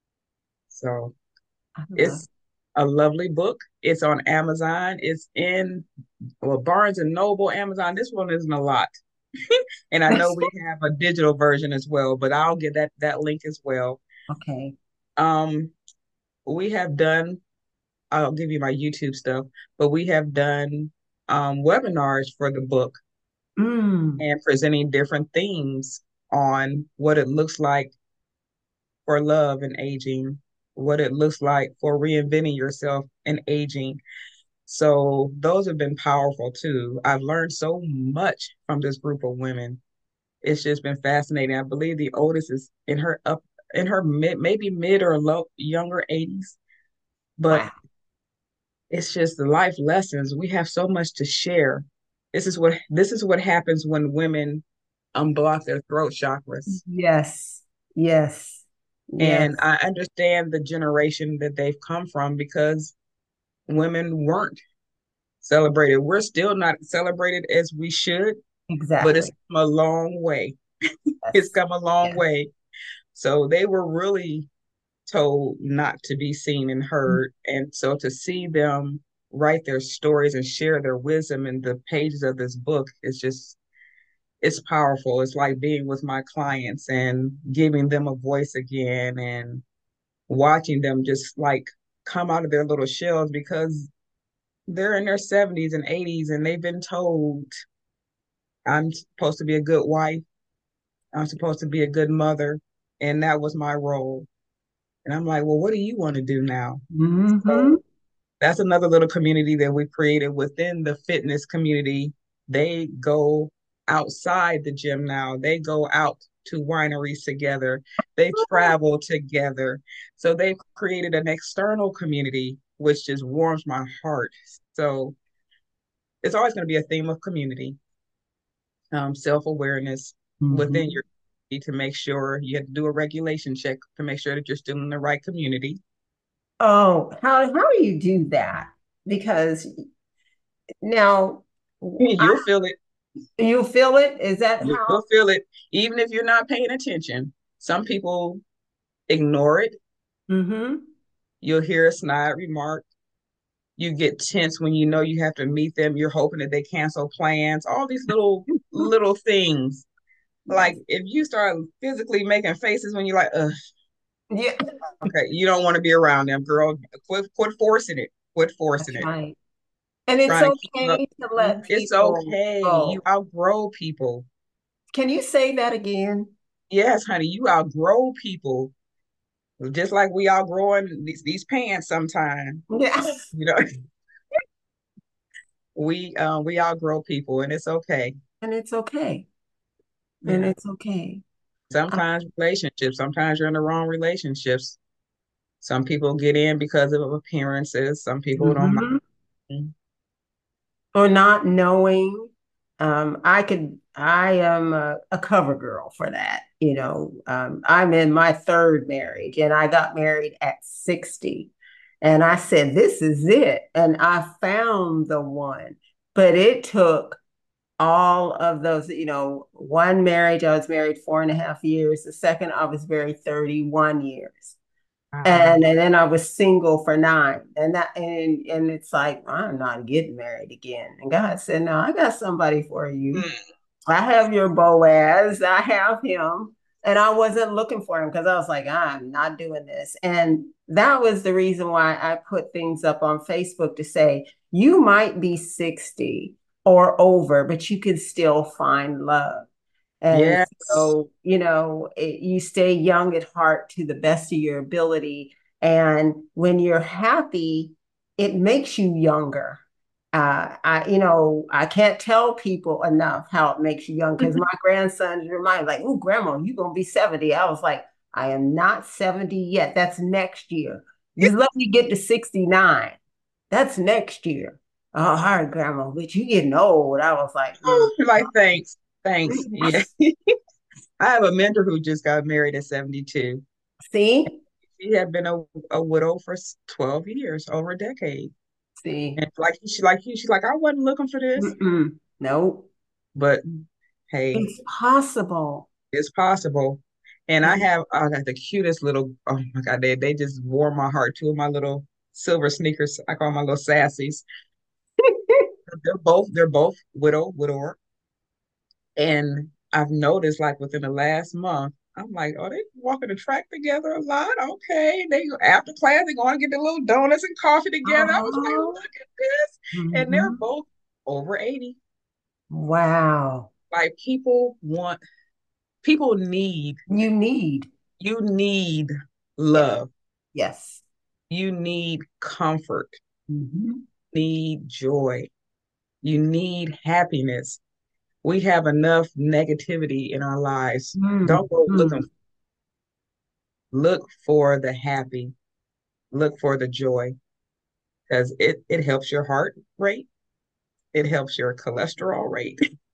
So I love. it's a lovely book. It's on Amazon. It's in, well, Barnes and Noble, Amazon. This one isn't a lot. And I know we have a digital version as well, but I'll get that that link as well. Okay. Um, we have done, I'll give you my YouTube stuff, but we have done um, webinars for the book Mm. and presenting different themes on what it looks like for love and aging, what it looks like for reinventing yourself and aging. So those have been powerful too. I've learned so much from this group of women. It's just been fascinating. I believe the oldest is in her up in her mid, maybe mid or low younger eighties, but Wow. it's just the life lessons. We have so much to share. This is what this is what happens when women unblock their throat chakras. Yes. Yes. And Yes. I understand the generation that they've come from because women weren't celebrated. We're still not celebrated as we should, but it's Exactly. come a long way. It's Yes. come a long Yes. way. So they were really told not to be seen and heard. And so to see them write their stories and share their wisdom in the pages of this book is just, it's powerful. It's like being with my clients and giving them a voice again and watching them just like come out of their little shells because they're in their seventies and eighties and they've been told, I'm supposed to be a good wife, I'm supposed to be a good mother, and that was my role. And I'm like, well, what do you want to do now? Mm-hmm. So that's another little community that we created within the fitness community. They go outside the gym now. They go out to wineries together. They've traveled together. So they've created an external community, which just warms my heart. So it's always going to be a theme of community, um, self-awareness within Mhm. your community to make sure you have to do a regulation check to make sure that you're still in the right community. Oh, how how do you do that? Because now I, You'll feel it. you feel it. Is that You'll how? feel it, even if you're not paying attention. Some people ignore it. Mm-hmm. You'll hear a snide remark. You get tense when you know you have to meet them. You're hoping that they cancel plans. All these little little things. Like Yes. if you start physically making faces when you're like, ugh, Yeah, okay, you don't want to be around them, girl. Quit, quit forcing it. Quit forcing that's it. right. And it's Trying to keep up. okay to Mhm. let It's people okay. You go. outgrow people. Can you say that again? Yes, honey, you outgrow people. Just like we outgrowing these, these pants sometime. Yes. You know, we uh, we outgrow people and it's okay. And it's okay. And Yeah. it's okay. Uh, Sometimes relationships, sometimes you're in the wrong relationships. Some people get in because of appearances. Some people don't mhm. mind. Or not knowing. Um, I could, I am a, a cover girl for that. You know, um, I'm in my third marriage and I got married at sixty. And I said, this is it. And I found the one. But it took all of those, you know, one marriage, I was married four and a half years. The second, I was married thirty-one years. Wow. And, and then I was single for nine. And that and and it's like, I'm not getting married again. And God said, no, I got somebody for you. Mm. I have your Boaz. I have him. And I wasn't looking for him because I was like, I'm not doing this. And that was the reason why I put things up on Facebook to say, you might be sixty or over, but you can still find love. And Yes. so, you know, it, you stay young at heart to the best of your ability. And when you're happy, it makes you younger. Uh, I, you know, I can't tell people enough how it makes you young because my grandsons remind like, "Oh, grandma, you gonna be seventy." I was like, I am not seventy yet. That's next year. Just let me get to sixty-nine. That's next year. Oh, all right, grandma, but you getting old. I was like, mm. Oh, like thanks. Thanks. Yeah. I have a mentor who just got married at seventy-two. See, She had been a, a widow for twelve years, over a decade. see, And like she like you, she's like, I wasn't looking for this. mm-mm. No, But hey, it's possible. it's possible. And I It- have I got the cutest little, oh my God, they they just warm my heart. Two of my little silver sneakers. I call them my little sassies. They're both they're both widow, widower. And I've noticed like within the last month, I'm like, oh, they walking the track together a lot. Okay. They go after class, they going to get their little donuts and coffee together. I was like, Oh, look at this. And they're mhm. both over eighty. Wow. Like people want, people need, You need, you need yes, love. yes. You need comfort. Mhm. You need joy. You need happiness. We have enough negativity in our lives. Mm, Don't go looking, mm. look for the happy, look for the joy because it, it helps your heart rate. It helps your cholesterol rate.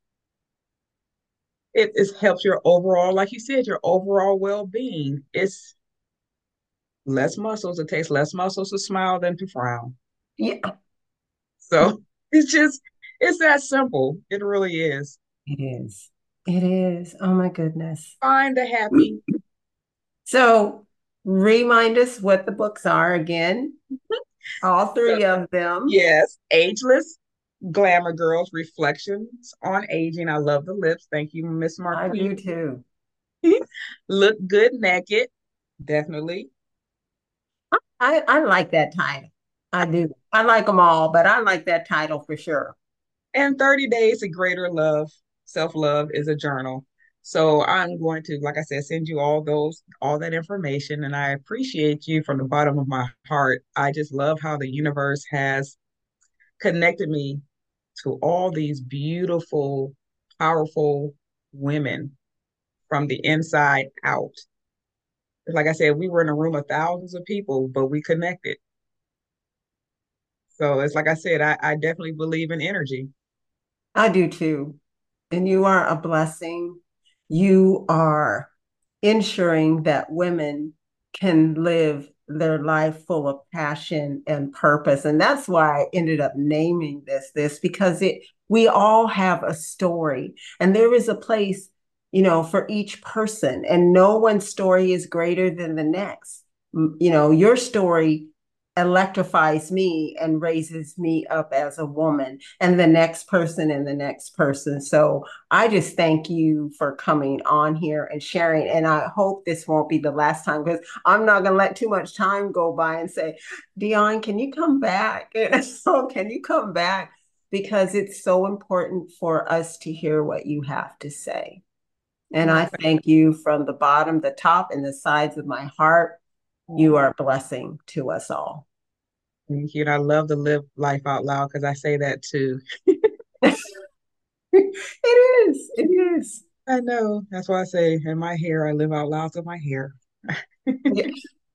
It, it helps your overall, like you said, your overall well-being. It's less muscles. It takes less muscles to smile than to frown. Yeah, So it's just, it's that simple. It really is. it is. It is. Oh my goodness. Find the happy. So remind us what the books are again, all So, three of them. yes, Ageless Glamour Girls Reflections on Aging. I love the lips. Thank you, Miss I Marquis. do too. Look Good Naked. Definitely. I, I like that title. I do. I like them all, but I like that title for sure. And thirty Days of Greater Love, Self Love is a journal. So I'm going to, like I said, send you all those, all that information. And I appreciate you from the bottom of my heart. I just love how the universe has connected me to all these beautiful, powerful women from the inside out. Like I said, we were in a room of thousands of people, but we connected. So it's like I said, I, I definitely believe in energy. I do too. And you are a blessing. You are ensuring that women can live their life full of passion and purpose. And that's why I ended up naming this this because it we all have a story and there is a place, you know, for each person, and no one's story is greater than the next. You know, your story electrifies me and raises me up as a woman, and the next person and the next person. So I just thank you for coming on here and sharing. And I hope this won't be the last time, because I'm not going to let too much time go by and say, Dion, can you come back? So can you come back? Because it's so important for us to hear what you have to say. And I thank you from the bottom, the top, and the sides of my heart. You are a blessing to us all. Thank you. And I love to live life out loud because I say that too. It is. It is. I know. That's why I say in my hair, I live out loud to my hair. Yeah.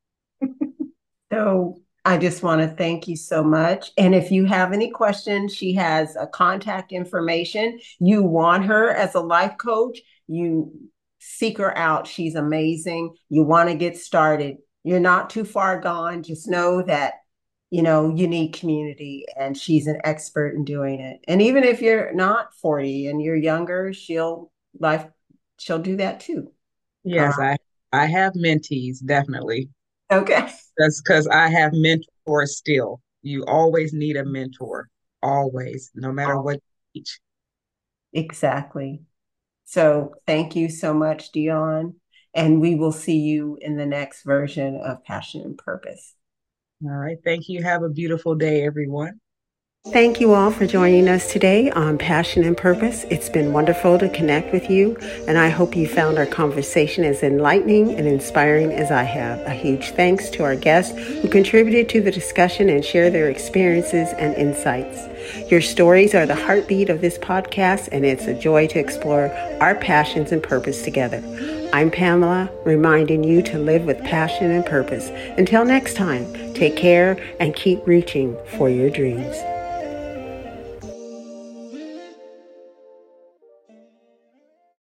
So I just want to thank you so much. And if you have any questions, she has a contact information. You want her as a life coach, you seek her out. She's amazing. You want to get started. You're not too far gone. Just know that, you know, you need community, and she's an expert in doing it. And even if you're not forty and you're younger, she'll life, she'll do that too. Yes, uh, I I have mentees, definitely. Okay. That's because I have mentors still. You always need a mentor, always, no matter what age. Exactly. So thank you so much, Dion. And we will see you in the next version of Passion and Purpose. All right. Thank you. Have a beautiful day, everyone. Thank you all for joining us today on Passion and Purpose. It's been wonderful to connect with you, and I hope you found our conversation as enlightening and inspiring as I have. A huge thanks to our guests who contributed to the discussion and shared their experiences and insights. Your stories are the heartbeat of this podcast, and it's a joy to explore our passions and purpose together. I'm Pamela, reminding you to live with passion and purpose. Until next time, take care and keep reaching for your dreams.